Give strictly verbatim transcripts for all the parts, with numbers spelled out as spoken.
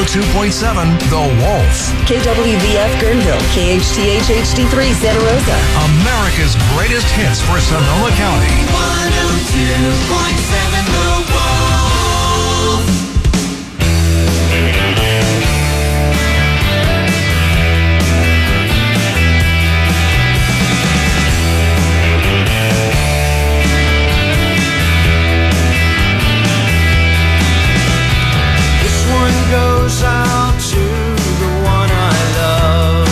two point seven The Wolf. K W V F Guerneville, K H T H H D three Santa Rosa. America's greatest hits for Sonoma County. one oh two point seven The Wolf. Goes out to the one I love.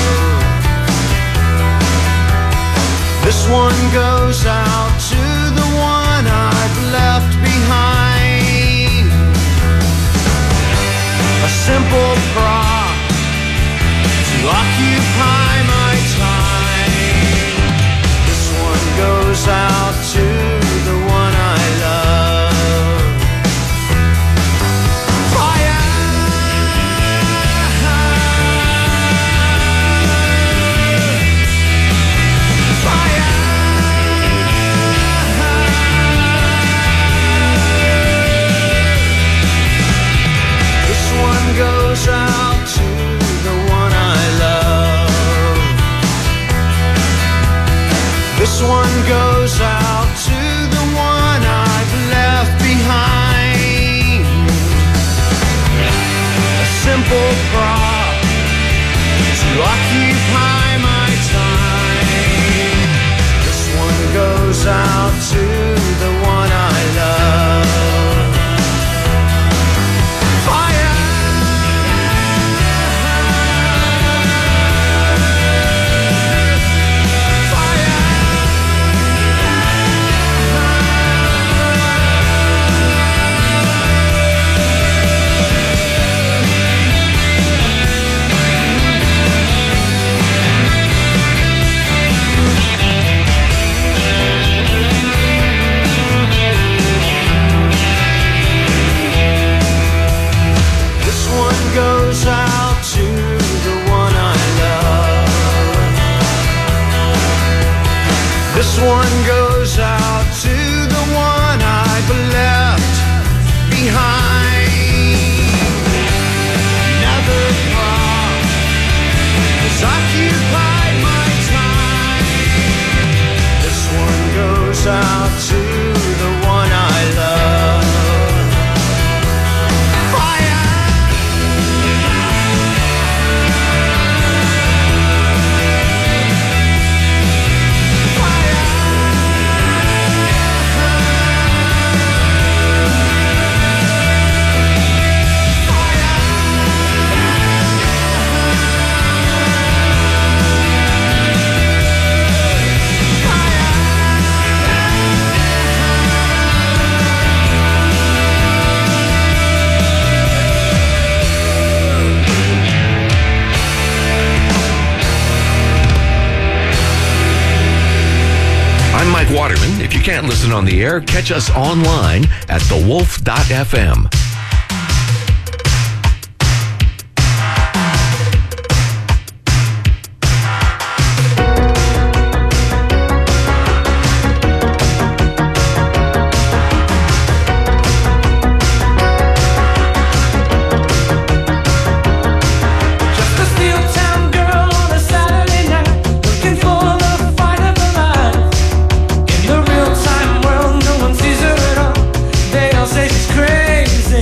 This one goes out to the one I've left behind. A simple prop to occupy my time. This one goes out to the one I love. Goes out to the one I love. This one goes out to the one I've left behind. A simple prop to occupy my time. This one goes out to the one I love. Goes out to the one I love. This one goes out to the one I've left behind. Another prop has occupied my time. This one goes out to the one I love. I'm Mike Waterman. If you can't listen on the air, catch us online at the wolf dot f m. Crazy.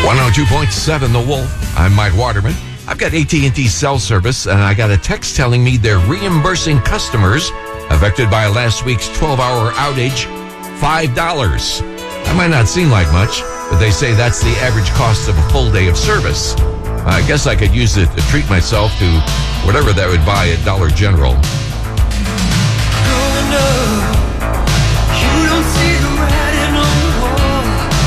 one oh two point seven The Wolf. I'm Mike Waterman. I've got A T and T cell service, and I got a text telling me they're reimbursing customers affected by last week's twelve-hour outage five dollars. That might not seem like much, but they say that's the average cost of a full day of service. I guess I could use it to treat myself to whatever that would buy at Dollar General. Growing up, you don't see the writing on the wall.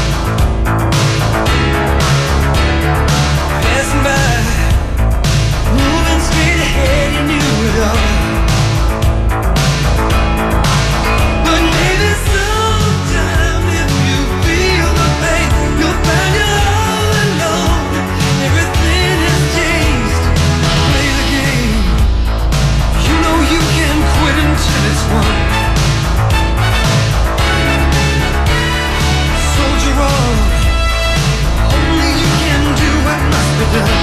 Passing by, moving straight ahead, you knew it all. But maybe sometime if you feel the pain, you'll find you're all alone. Everything has changed. Play the game. You know you can quit until it's won. Soldier on. Only you can do what must be done.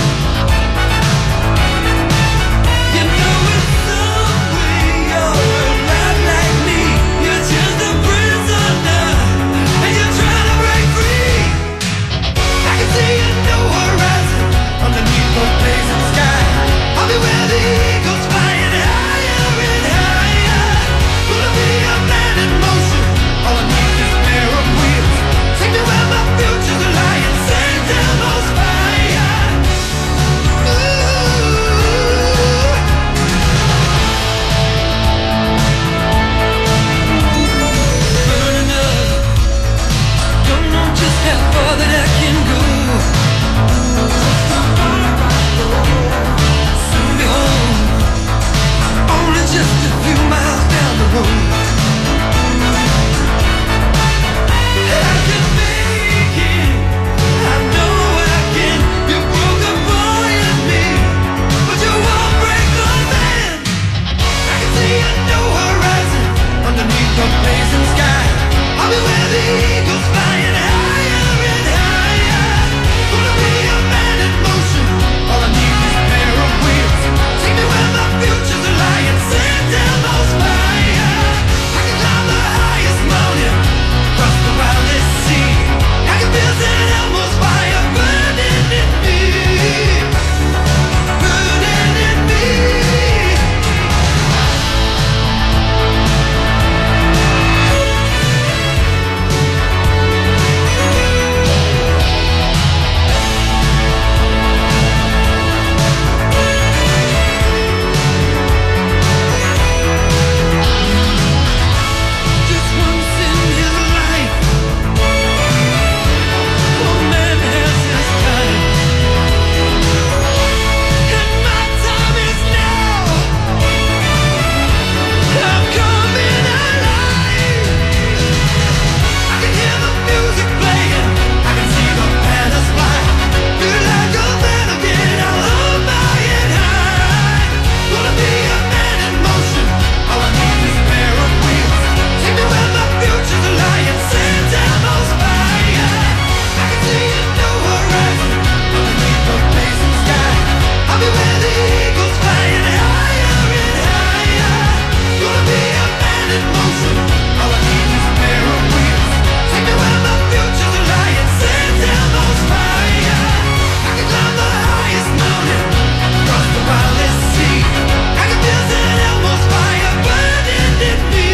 You know in some way you're not like me. You're just a prisoner, and you're trying to break free. I can see a new horizon underneath the blazing sky. I'll be where the eagles flying higher and higher. Gonna be a man in motion. All I need is a pair of wheels. Take me where my future's lying. Send down those fire. Ooh. Burning up. Don't know just how far that I can go. Soon be home. Only just a few miles down the road. I can make it. I know I can. You broke a boy in me, but you won't break a man. I can see a new horizon underneath the blazing sky. I'll be where the eagles flying higher and higher. Gonna be a man in motion. All I need is a pair of wheels. Take me where my future's lying. Send down those fire. I can climb the highest mountain, cross the wildest sea. I can feel that Elmo's fire burning in me, burning in me. Just once in his life, oh man has his time, and my time is now. I'm coming alive. I can hear the music playing. I can see the banners fly. Feel like a man again. I'll hold my head high. Gonna be a man in motion. All I need is a pair of wheels. Take me where my future's lying. Send down those fire. I can see a new horizon underneath the blazing sky. I'll be where the eagles flying higher and higher. Gonna be a man in motion. All I need is a pair of wheels. Take me where my future's lying. Send down those fire. I can climb the highest mountain, cross the wildest sea. I can feel that Elmo's fire burning in me,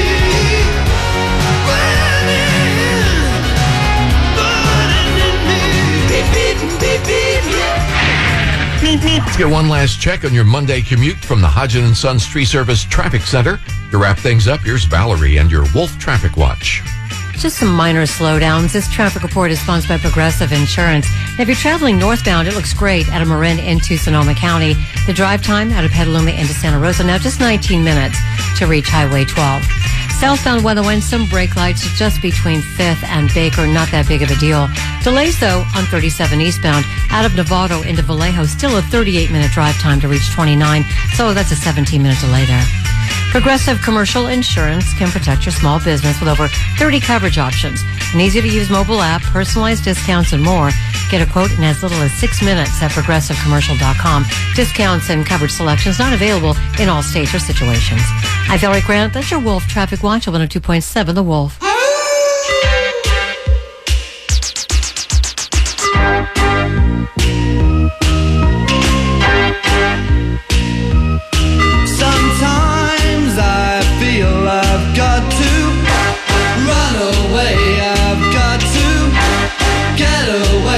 burning, burning in me. Beep, beep, beep, beep, yeah. Let's get one last check on your Monday commute from the Hodgin and Sons Tree Service Traffic Center. To wrap things up, here's Valerie and your Wolf Traffic Watch. Just some minor slowdowns. This traffic report is sponsored by Progressive Insurance. And if you're traveling northbound, it looks great out of Marin into Sonoma County. The drive time out of Petaluma into Santa Rosa now just nineteen minutes to reach Highway twelve. Southbound weather winds, some brake lights just between fifth and Baker, not that big of a deal. Delays, though, on thirty-seven eastbound out of Novato into Vallejo, still a thirty-eight minute drive time to reach twenty-nine, so that's a seventeen minute delay there. Progressive Commercial Insurance can protect your small business with over thirty coverage options. An easy-to-use mobile app, personalized discounts, and more. Get a quote in as little as six minutes at progressive commercial dot com. Discounts and coverage selections not available in all states or situations. I'm Valerie Grant. That's your Wolf Traffic Watch on one oh two point seven The Wolf.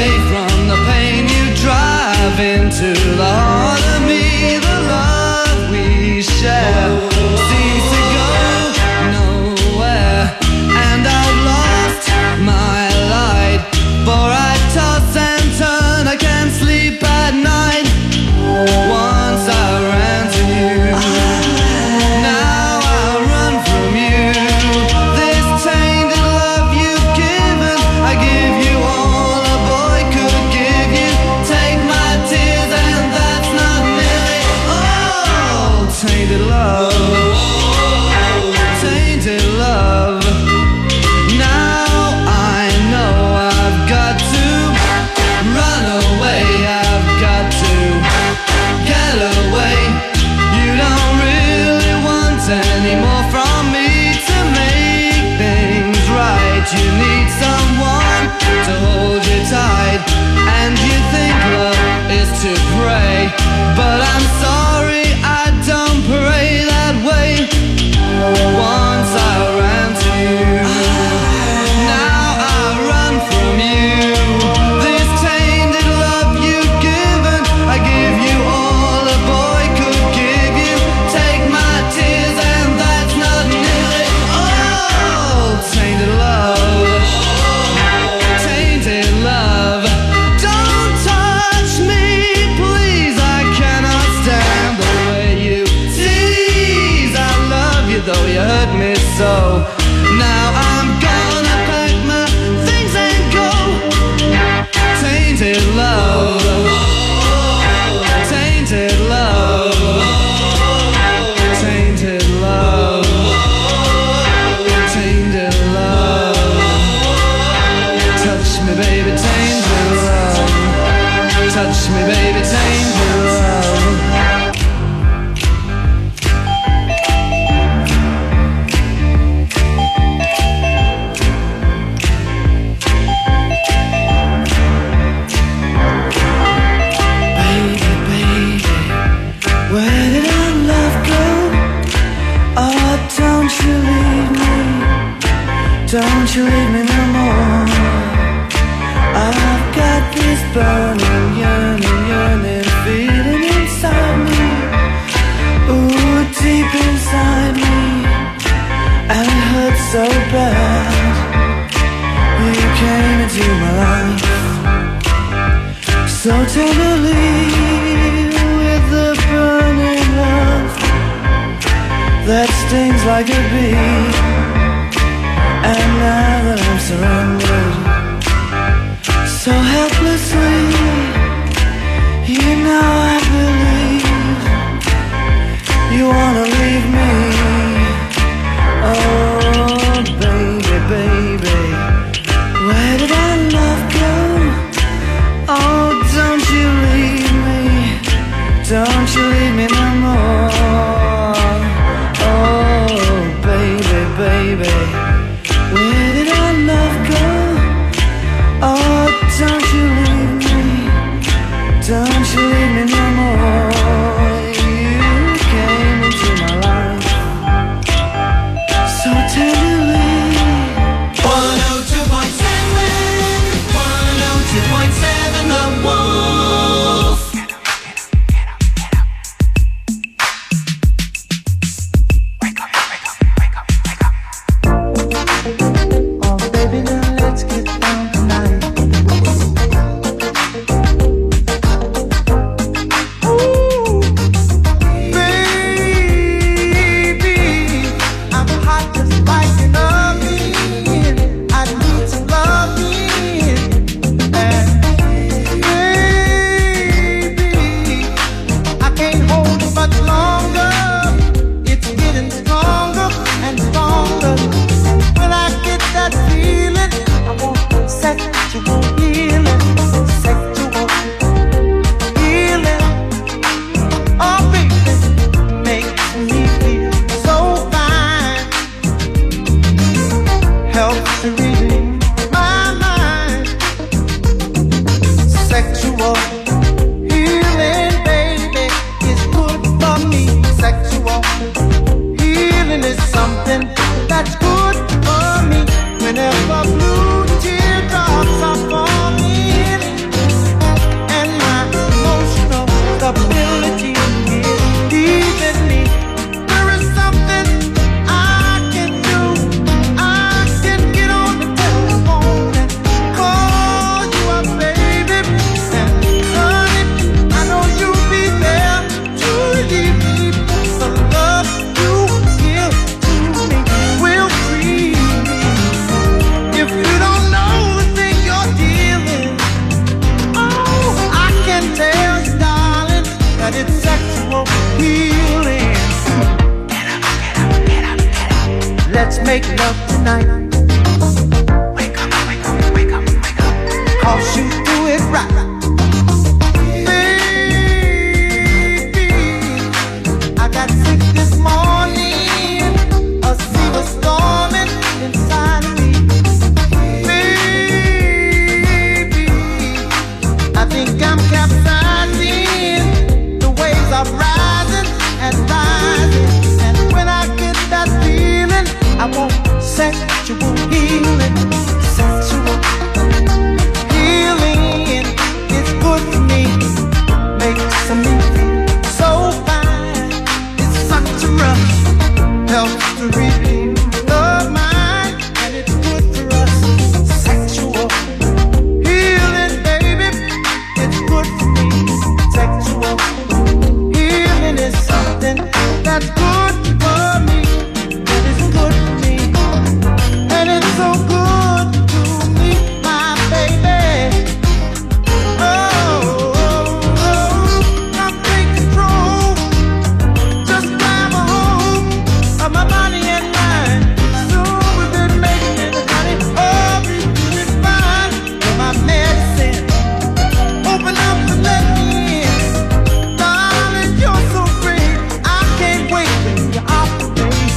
away from the pain you drive into the heart of me. The love we share seems to go nowhere, and I've lost my light, for I toss and turn, I can't sleep at night. Once I ran to you, now I run from you. This tainted love you've given, I give you all a boy could give you. Take my tears and that's not nearly all. Tainted love, tainted love. Now I know I've got to run away, I've got to get away. You don't really want any more from me to make things right. You need someone to hold you tight, and you think love is to pray, but I'm sorry, I don't pray that way. Once I ran to you, now I run from you. This tainted love you've given, I give you all a boy could give you. Take my tears and that's not nearly all. Tainted love, tainted love. Don't touch me, please, I cannot stand the way you tease. I love you though you hurt me so. Now I'm gonna pack my things and go. Tainted love, tainted love, tainted love, tainted love. Touch me, baby, tainted love. Touch me, baby, tainted love. Baby, baby, where did our love go? Oh, don't you leave me, don't you leave me no more. I've got this burning, yearning, yearning feeling inside me. Ooh, deep inside me, and it hurts so bad. You came into my life so tenderly, with the burning love that stings like a bee. And now that I'm surrendered so helplessly, you know I believe you wanna leave me. Oh, baby, baby, where did our love go? Oh, don't you leave me, don't you leave me no more. Oh, baby, baby, where did our love go? Oh, don't you leave me, don't you leave me no night. Wake up, wake up, wake up, wake up. Cause you do it right. Baby, I got sick this morning. A sea was storming inside of me. Baby, I think I'm capsizing. The waves are rising and rising. And when I get that feeling, I want sexual healing. Sexual healing is good for me. Makes me feel so fine. It's such a rush. Helps to redeem the mind. And it's good for us. Sexual healing, baby. It's good for me. Sexual healing is something that's good for me. And it's good for me. And it's so good to me, my baby. Oh, oh, oh. Come take control. Just grab a hold of my body and mind. Soon we've been making it, honey. Oh, we do it fine. You're my medicine. Open up and let me in. Darling, you're so great. I can't wait when you operate.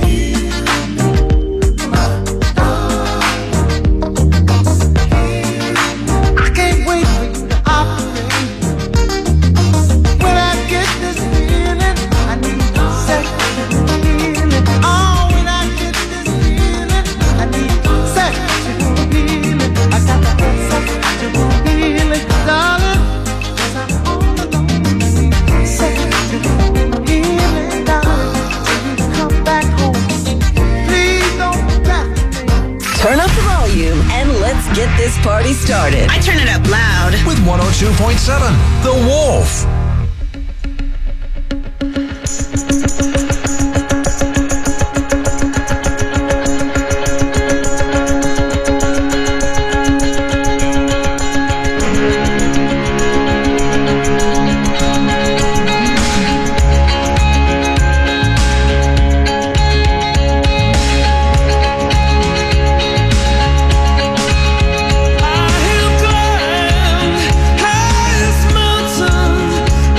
I can't wait for you to operate. When I get this feeling, I need sexual healing. Oh, when I get this feeling, I need sexual healing. I got to get sexual healing, darling. 'Cause I'm all alone. Sexual healing, darling. Till you come back home. Please don't procrastinate. Turn up the volume and let's get this party started. I turn it up loud. With one oh two point seven, The Wolf. I have climbed highest mountain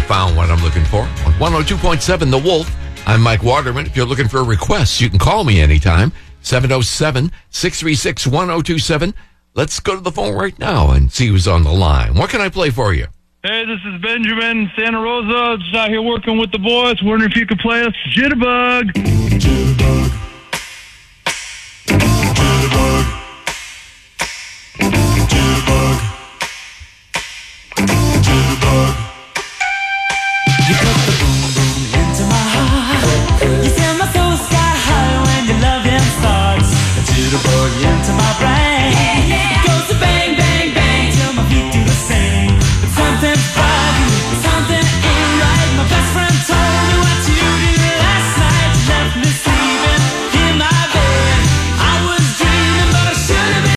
found what I'm looking for. On one oh two point seven The Wolf, I'm Mike Waterman. If you're looking for a request, you can call me anytime. seven oh seven, six three six, one oh two seven. Let's go to the phone right now and see who's on the line. What can I play for you? Hey, this is Benjamin, Santa Rosa. Just out here working with the boys. Wondering if you could play us Jitterbug. Jitterbug.